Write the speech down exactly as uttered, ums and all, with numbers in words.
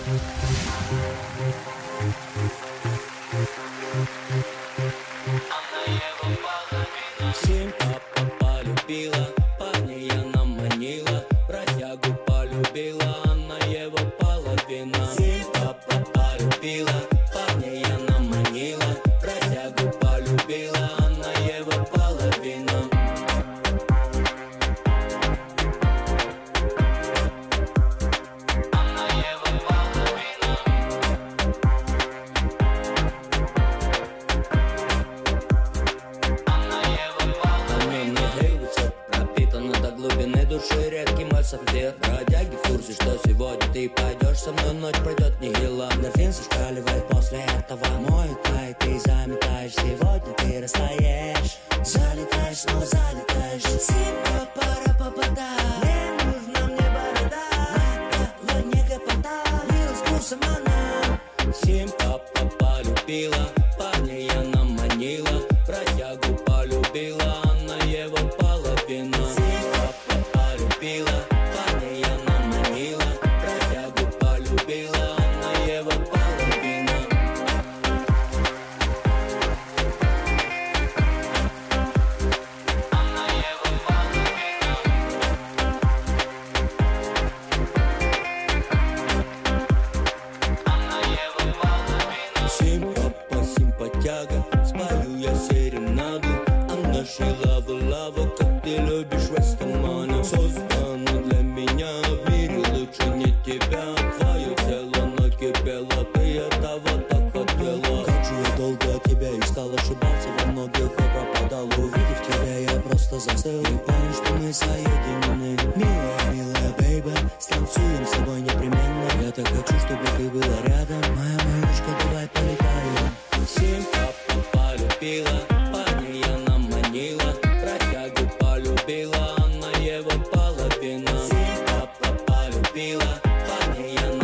Семь папа полюбила, парня она манила, бродягу полюбила, она его половина. Семь папа полюбила, парня она манила, бродягу полюбила, она его половина. Она его половина. Пропитана до глубины души редким вальсом где бродяги в курсе, что сегодня ты пойдешь со мной, ночь пройдет нехило. Эндорфин зашкаливает после этого, мой тай, ты заметаешь, сегодня ты растаешь, залетаешь, снова залетаешь. Симпа пара попада, не нужна мне борода, накала не гопота, лила с курсом она. Симпа полюбила, парня она манила, бродягу полюбила, она его половина. Симпа полюбила, парня она манила, бродягу полюбила, она его половина. Она его половина. Она его половина. Симпа, симпатяга, спою я серенаду, а нашей лавы лава, как ты любишь Растамана. Создана для меня, в мире лучше не тебя. Твое тело накипело, ты этого так хотела. Как же я долго тебя искал, ошибался во многих и пропадал. Увидев тебя, я просто застыл и понял, что мы соединены. Милая, милая, бейби, станцуем с тобой непременно. Я так хочу, чтобы ты была рядом, моя малышка, давай полетаем. Семь папа полюбила, парня она манила, бродягу полюбила, она его половина. Семь папа полюбила, парня она